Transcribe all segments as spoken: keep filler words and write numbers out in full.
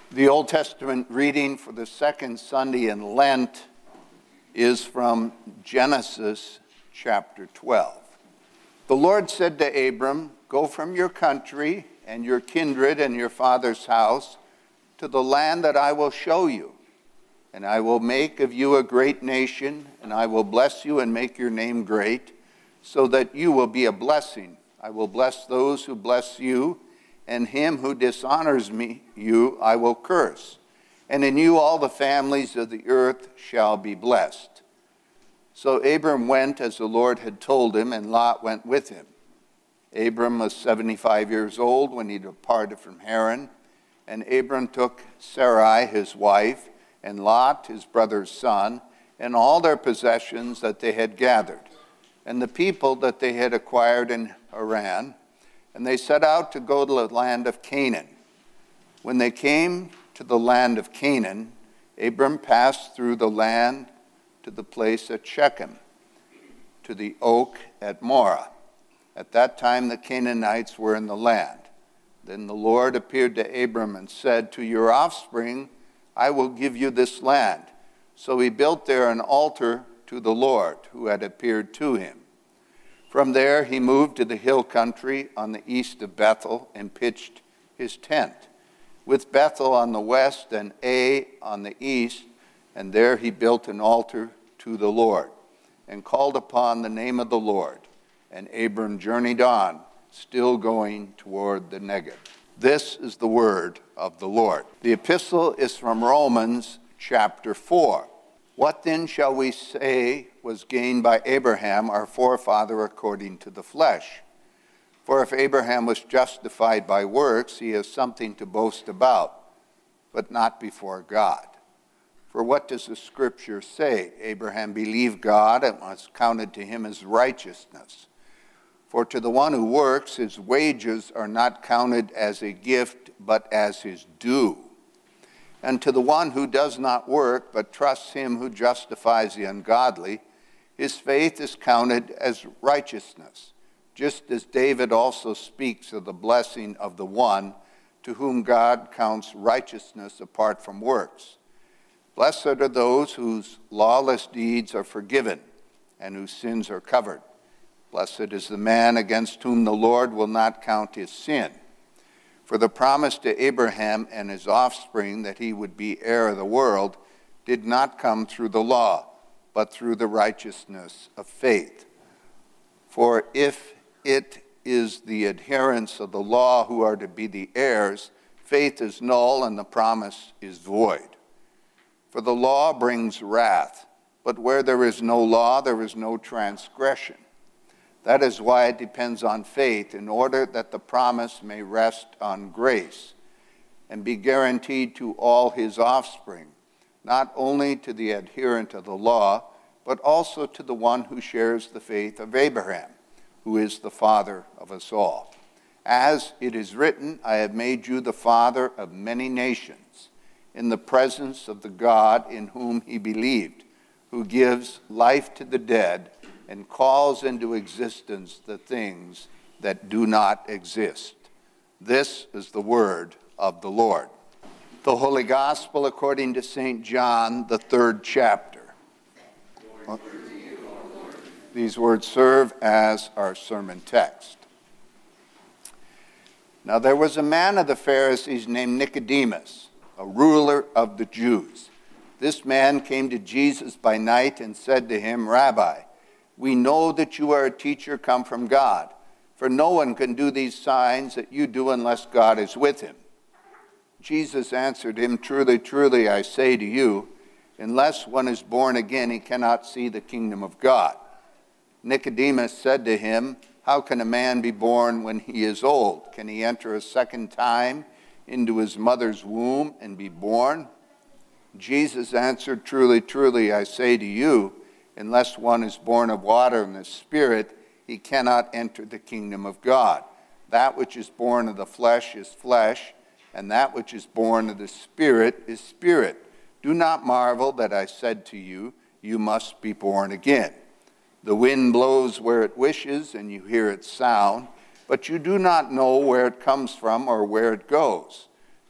The Old Testament reading for the second Sunday in Lent is from Genesis chapter twelve. The Lord said to Abram, "Go from your country and your kindred and your father's house to the land that I will show you. And I will make of you a great nation, and I will bless you and make your name great, so that you will be a blessing. I will bless those who bless you, and him who dishonors me, you, I will curse. And in you all the families of the earth shall be blessed." So Abram went as the Lord had told him, and Lot went with him. Abram was seventy-five years old when he departed from Haran, and Abram took Sarai his wife, and Lot his brother's son, and all their possessions that they had gathered, and the people that they had acquired in Haran, and they set out to go to the land of Canaan. When they came to the land of Canaan, Abram passed through the land to the place at Shechem, to the oak at Morah. At that time the Canaanites were in the land. Then the Lord appeared to Abram and said, "To your offspring I will give you this land." So he built there an altar to the Lord who had appeared to him. From there he moved to the hill country on the east of Bethel and pitched his tent, with Bethel on the west and Ai on the east, and there he built an altar to the Lord and called upon the name of the Lord. And Abram journeyed on, still going toward the Negev. This is the word of the Lord. The epistle is from Romans chapter four. What then shall we say was gained by Abraham, our forefather, according to the flesh? For if Abraham was justified by works, he has something to boast about, but not before God. For what does the scripture say? Abraham believed God, and was counted to him as righteousness. For to the one who works, his wages are not counted as a gift, but as his due. And to the one who does not work, but trusts him who justifies the ungodly, his faith is counted as righteousness, just as David also speaks of the blessing of the one to whom God counts righteousness apart from works. Blessed are those whose lawless deeds are forgiven and whose sins are covered. Blessed is the man against whom the Lord will not count his sin. For the promise to Abraham and his offspring that he would be heir of the world did not come through the law, but through the righteousness of faith. For if it is the adherents of the law who are to be the heirs, faith is null and the promise is void. For the law brings wrath, but where there is no law, there is no transgression. That is why it depends on faith, in order that the promise may rest on grace and be guaranteed to all his offspring, not only to the adherent of the law, but also to the one who shares the faith of Abraham, who is the father of us all. As it is written, "I have made you the father of many nations," in the presence of the God in whom he believed, who gives life to the dead and calls into existence the things that do not exist. This is the word of the Lord. The Holy Gospel according to Saint John, the third chapter. Glory to you, O Lord. These words serve as our sermon text. Now there was a man of the Pharisees named Nicodemus, a ruler of the Jews. This man came to Jesus by night and said to him, "Rabbi, we know that you are a teacher come from God, for no one can do these signs that you do unless God is with him." Jesus answered him, "Truly, truly, I say to you, unless one is born again, he cannot see the kingdom of God." Nicodemus said to him, "How can a man be born when he is old? Can he enter a second time into his mother's womb and be born?" Jesus answered, "Truly, truly, I say to you, unless one is born of water and the Spirit, he cannot enter the kingdom of God. That which is born of the flesh is flesh, and that which is born of the Spirit is spirit. Do not marvel that I said to you, you must be born again. The wind blows where it wishes, and you hear its sound, but you do not know where it comes from or where it goes.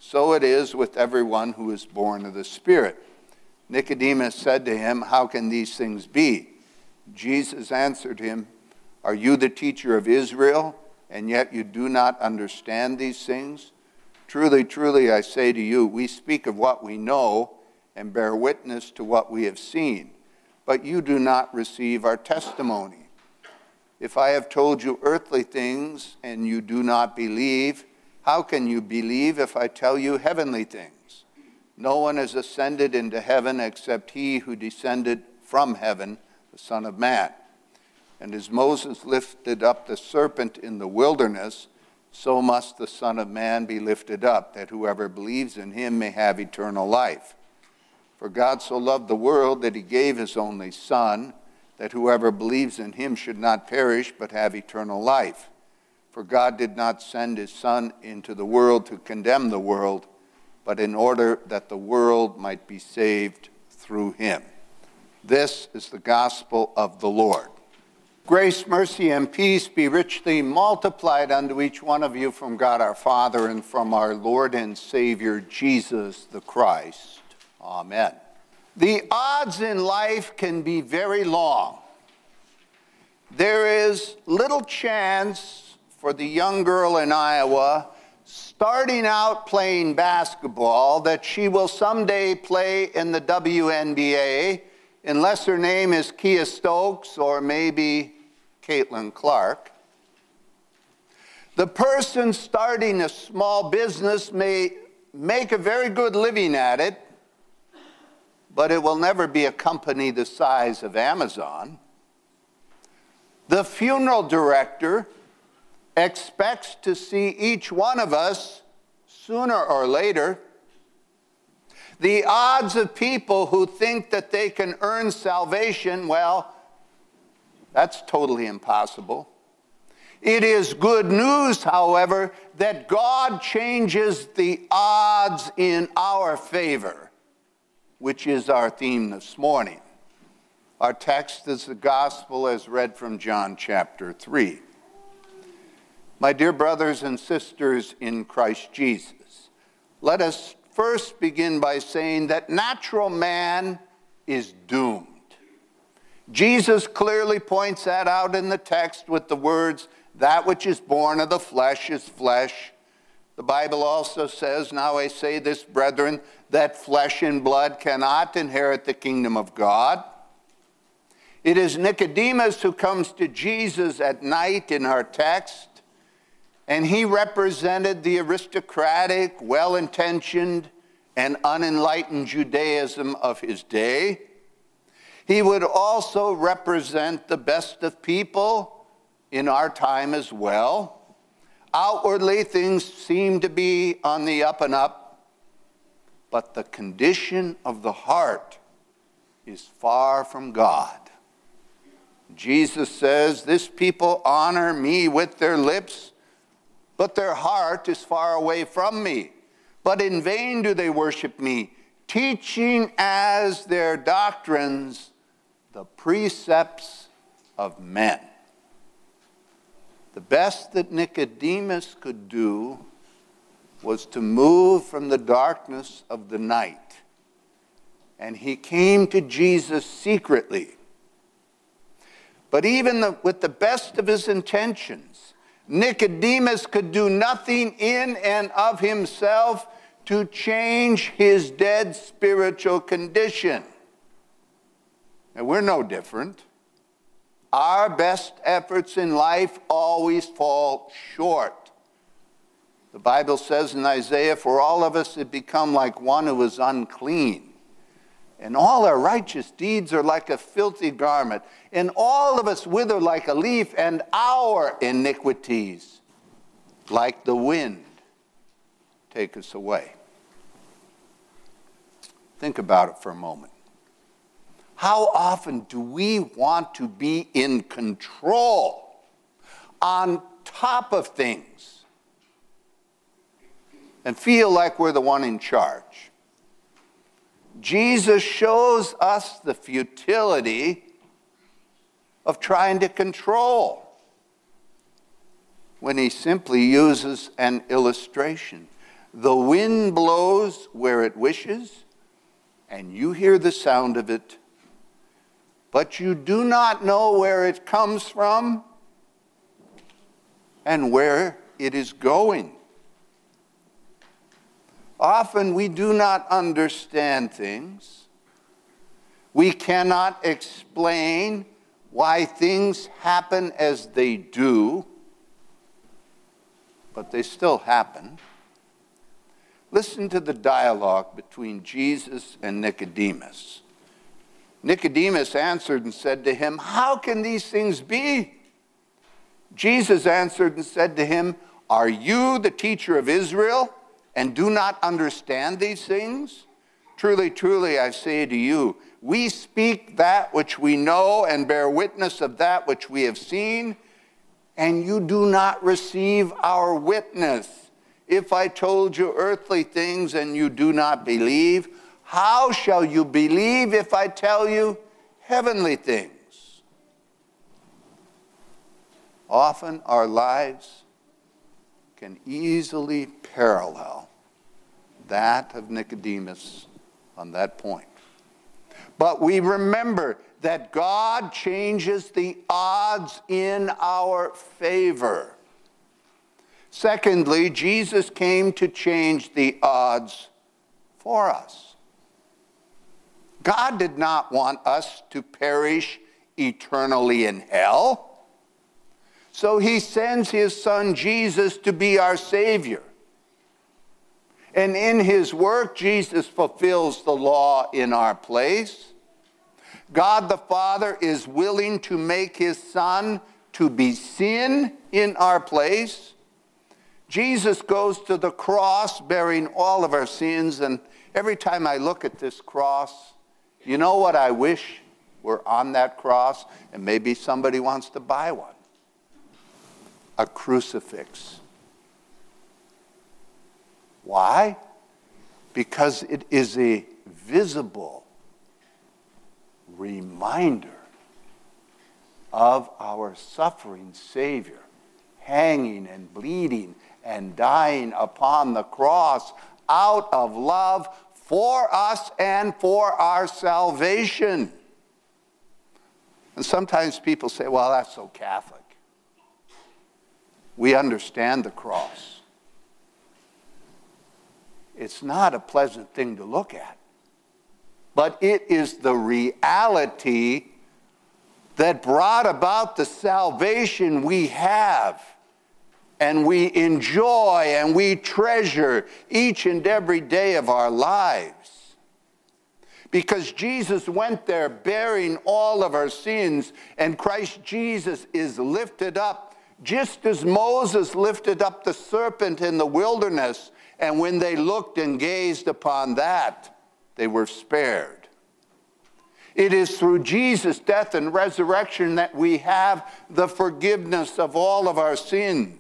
So it is with everyone who is born of the Spirit. Nicodemus said to him, how can these things be? Jesus answered him, are you the teacher of Israel, and yet you do not understand these things? Truly, truly, I say to you, we speak of what we know and bear witness to what we have seen, but you do not receive our testimony. If I have told you earthly things and you do not believe, how can you believe if I tell you heavenly things? No one has ascended into heaven except he who descended from heaven, the Son of Man. And as Moses lifted up the serpent in the wilderness, so must the Son of Man be lifted up, that whoever believes in him may have eternal life. For God so loved the world that he gave his only Son, that whoever believes in him should not perish but have eternal life. For God did not send his Son into the world to condemn the world, but in order that the world might be saved through him. This is the gospel of the Lord. Grace, mercy, and peace be richly multiplied unto each one of you from God our Father and from our Lord and Savior Jesus the Christ. Amen. The odds in life can be very long. There is little chance for the young girl in Iowa starting out playing basketball that she will someday play in the W N B A unless her name is Kia Stokes or maybe Caitlin Clark. The person starting a small business may make a very good living at it, but it will never be a company the size of Amazon. The funeral director expects to see each one of us sooner or later. The odds of people who think that they can earn salvation, well, that's totally impossible. It is good news, however, that God changes the odds in our favor, which is our theme this morning. Our text is the gospel as read from John chapter three. My dear brothers and sisters in Christ Jesus, let us first begin by saying that natural man is doomed. Jesus clearly points that out in the text with the words, that which is born of the flesh is flesh. The Bible also says, now I say this, brethren, that flesh and blood cannot inherit the kingdom of God. It is Nicodemus who comes to Jesus at night in our text, and he represented the aristocratic, well-intentioned, and unenlightened Judaism of his day. He would also represent the best of people in our time as well. Outwardly, things seem to be on the up and up, but the condition of the heart is far from God. Jesus says, this people honor me with their lips, but their heart is far away from me. But in vain do they worship me, teaching as their doctrines the precepts of men. The best that Nicodemus could do was to move from the darkness of the night. And he came to Jesus secretly. But even the, with the best of his intentions, Nicodemus could do nothing in and of himself to change his dead spiritual condition. And we're no different. Our best efforts in life always fall short. The Bible says in Isaiah, for all of us have become like one who is unclean. And all our righteous deeds are like a filthy garment. And all of us wither like a leaf, and our iniquities, like the wind, take us away. Think about it for a moment. How often do we want to be in control, on top of things, and feel like we're the one in charge? Jesus shows us the futility of trying to control when he simply uses an illustration. The wind blows where it wishes, and you hear the sound of it, but you do not know where it comes from and where it is going. Often we do not understand things. We cannot explain why things happen as they do, but they still happen. Listen to the dialogue between Jesus and Nicodemus. Nicodemus answered and said to him, "How can these things be?" Jesus answered and said to him, "Are you the teacher of Israel and do not understand these things? Truly, truly, I say to you, we speak that which we know and bear witness of that which we have seen, and you do not receive our witness. If I told you earthly things and you do not believe, how shall you believe if I tell you heavenly things?" Often our lives can easily parallel that of Nicodemus on that point. But we remember that God changes the odds in our favor. Secondly, Jesus came to change the odds for us. God did not want us to perish eternally in hell. So he sends his son Jesus to be our Savior. And in his work, Jesus fulfills the law in our place. God the Father is willing to make his Son to be sin in our place. Jesus goes to the cross bearing all of our sins, and every time I look at this cross, you know what I wish were on that cross? And maybe somebody wants to buy one. A crucifix. Why? Because it is a visible reminder of our suffering Savior, hanging and bleeding and dying upon the cross out of love for us and for our salvation. And sometimes people say, well, that's so Catholic. We understand the cross. It's not a pleasant thing to look at, but it is the reality that brought about the salvation we have and we enjoy and we treasure each and every day of our lives. Because Jesus went there bearing all of our sins, and Christ Jesus is lifted up just as Moses lifted up the serpent in the wilderness, and when they looked and gazed upon that, they were spared. It is through Jesus' death and resurrection that we have the forgiveness of all of our sins.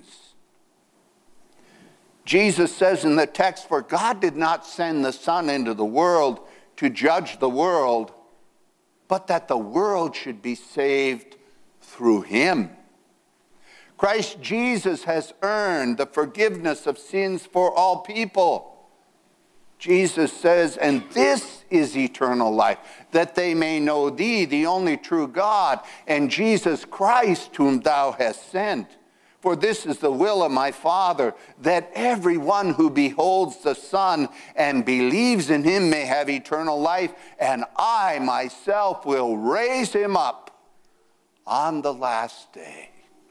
Jesus says in the text, "For God did not send the Son into the world to judge the world, but that the world should be saved through him." Christ Jesus has earned the forgiveness of sins for all people. Jesus says, "And this is eternal life, that they may know thee, the only true God, and Jesus Christ, whom thou hast sent. For this is the will of my Father, that everyone who beholds the Son and believes in him may have eternal life, and I myself will raise him up on the last day."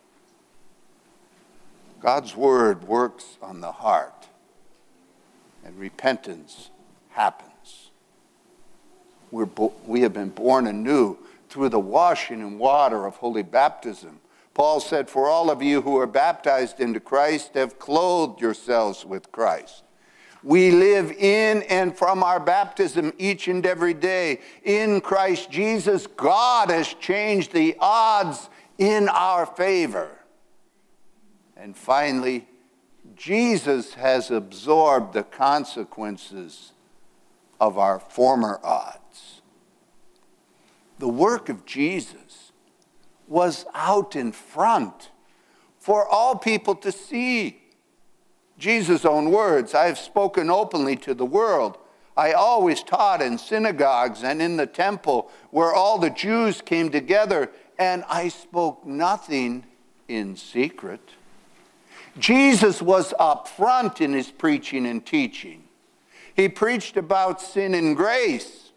God's word works on the heart, and repentance happens. We're bo- we have been born anew through the washing in water of holy baptism. Paul said, "For all of you who are baptized into Christ have clothed yourselves with Christ." We live in and from our baptism each and every day. In Christ Jesus, God has changed the odds in our favor. And finally, Jesus has absorbed the consequences of our former odds. The work of Jesus was out in front for all people to see. Jesus' own words, I have spoken openly to the world. I always taught in synagogues and in the temple where all the Jews came together, and I spoke nothing in secret. Jesus was upfront in his preaching and teaching. He preached about sin and grace.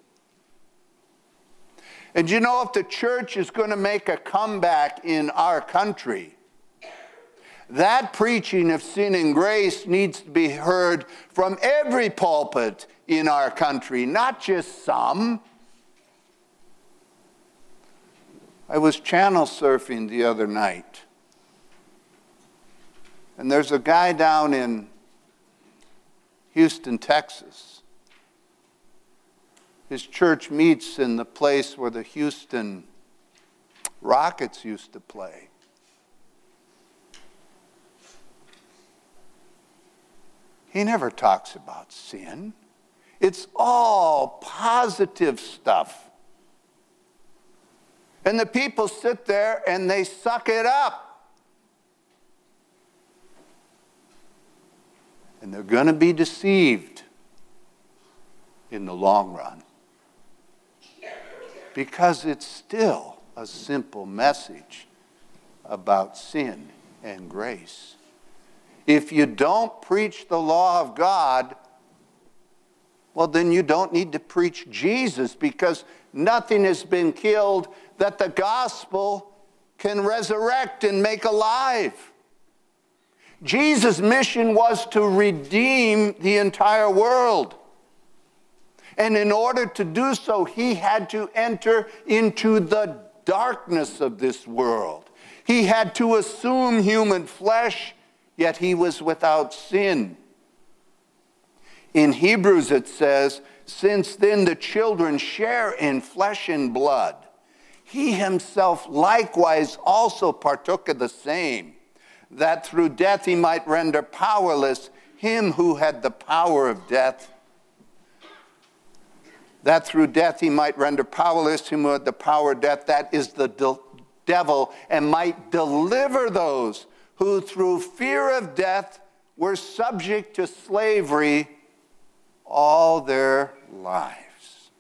And you know, if the church is going to make a comeback in our country, that preaching of sin and grace needs to be heard from every pulpit in our country, not just some. I was channel surfing the other night, and there's a guy down in Houston, Texas. His church meets in the place where the Houston Rockets used to play. He never talks about sin. It's all positive stuff. And the people sit there and they suck it up. And they're going to be deceived in the long run. Because it's still a simple message about sin and grace. If you don't preach the law of God, well, then you don't need to preach Jesus, because nothing has been killed that the gospel can resurrect and make alive. Jesus' mission was to redeem the entire world. And in order to do so, he had to enter into the darkness of this world. He had to assume human flesh, yet he was without sin. In Hebrews it says, since then the children share in flesh and blood, he himself likewise also partook of the same, that through death he might render powerless him who had the power of death, that through death he might render powerless him who had the power of death, that is the de- devil, and might deliver those who through fear of death were subject to slavery all their lives.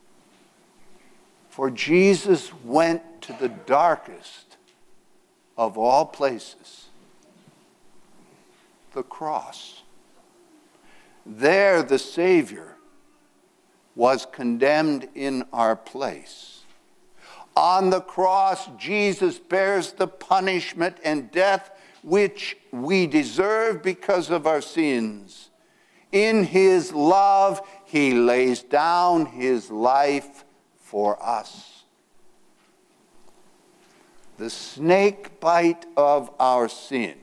For Jesus went to the darkest of all places, the cross. There the Savior was condemned in our place. On the cross, Jesus bears the punishment and death which we deserve because of our sins. In his love, he lays down his life for us. The snake bite of our sin,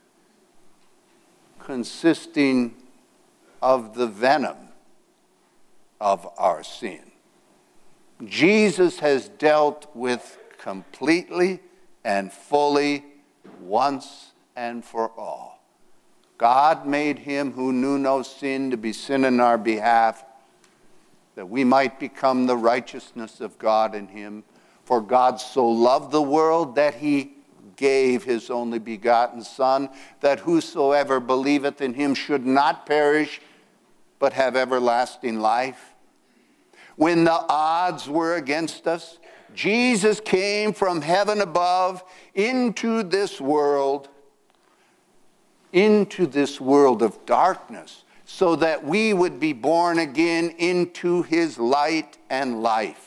consisting of the venom of our sin, Jesus has dealt with completely and fully once and for all. God made him who knew no sin to be sin in our behalf, that we might become the righteousness of God in him. For God so loved the world that he gave his only begotten Son, that whosoever believeth in him should not perish, but have everlasting life. When the odds were against us, Jesus came from heaven above into this world, into this world of darkness, so that we would be born again into his light and life.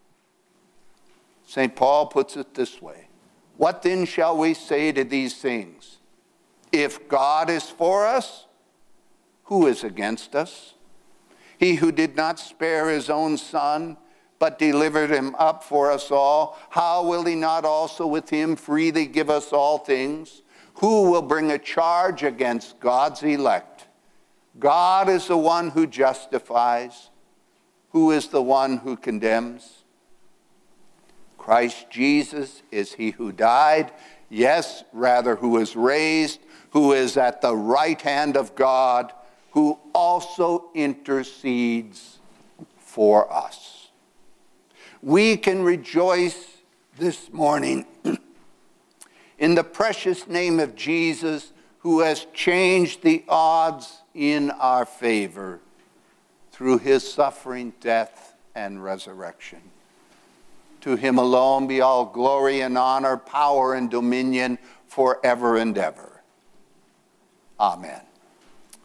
Saint Paul puts it this way: what then shall we say to these things? If God is for us, who is against us? He who did not spare his own Son, but delivered him up for us all, how will he not also with him freely give us all things? Who will bring a charge against God's elect? God is the one who justifies. Who is the one who condemns? Christ Jesus is he who died, yes, rather who is raised, who is at the right hand of God, who also intercedes for us. We can rejoice this morning in the precious name of Jesus, who has changed the odds in our favor through his suffering, death, and resurrection. To him alone be all glory and honor, power and dominion forever and ever. Amen.